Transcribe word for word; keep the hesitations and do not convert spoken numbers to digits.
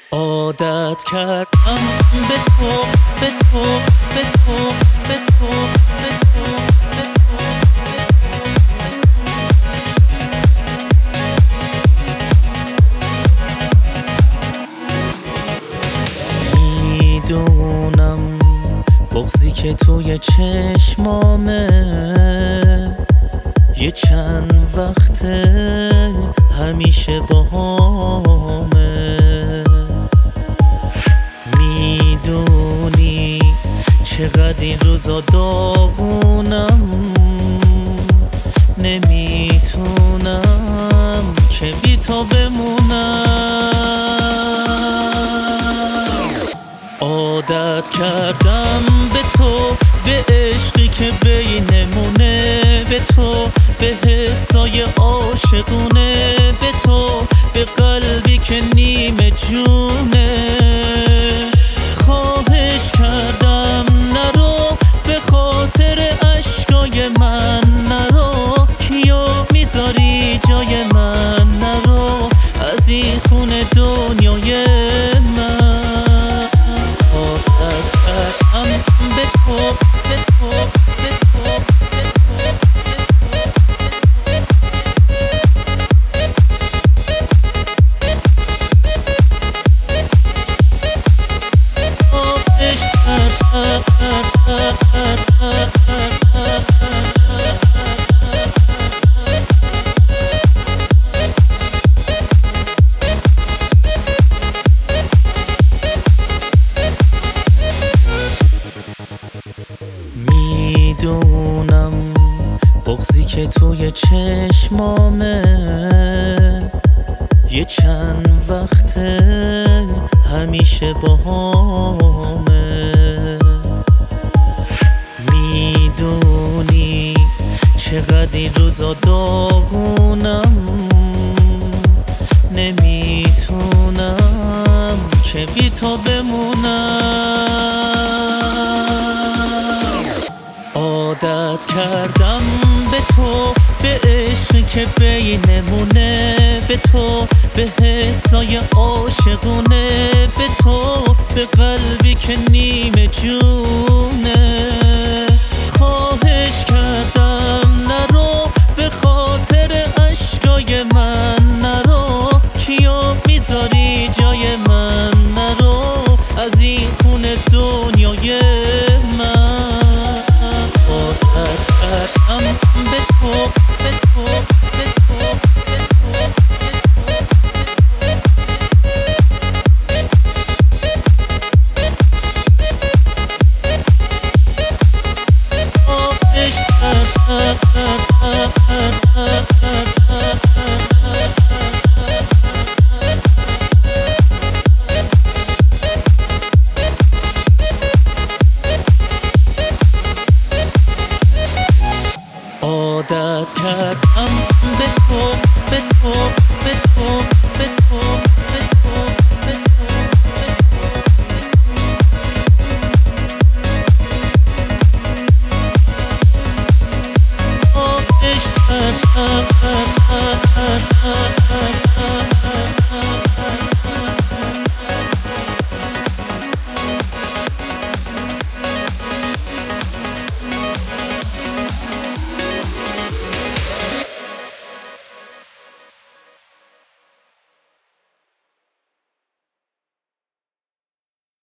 عادت کردم به تو به تو به تو به تو به تو میدونم بغضی که توی چشمامه یه چند وقته همیشه باهامه. میدونی چقدر این روزا داغونم، نمیتونم که بی تو بمونم. عادت کردم به تو، به عشقی که بینمونه، به تو، به حسای عاشقونه، به تو، به قلبی که نیمه جونه. خواهش کردم نرو، به خاطر اشکای من نرو، کیو میذاری جای من نرو، از این خونه دنیای من. عادت کردم به تو به تو به تو میدونم بغضی که توی چشمامه یه چند وقته همیشه باهامه. میدونی چقدر این روزا داغونم، نمیتونم که بی تو بمونم. عادت کردم به تو، به عشقی که بینمونه، به تو، به حسای عاشقونه، به تو، به قلبی که نیمه جونه.